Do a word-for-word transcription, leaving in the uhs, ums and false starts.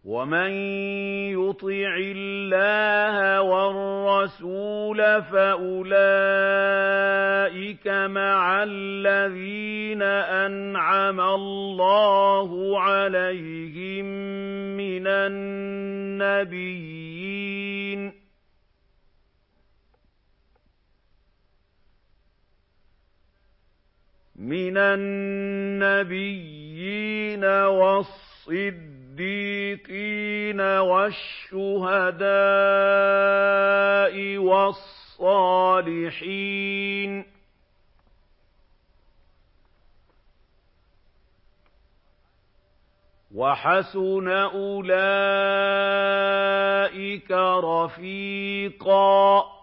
وَمَن يُطِعِ اللَّهَ وَالرَّسُولَ فَأُولَٰئِكَ مَعَ الَّذِينَ أَنْعَمَ اللَّهُ عَلَيْهِم مِّنَ النَّبِيِّينَ مِنَ النَّبِيِّينَ وَالصِّدِّيقِينَ وَالشُّهَدَاءِ وَالصَّالِحِينَ ۚ وَحَسُنَ أُولَٰئِكَ رَفِيقًا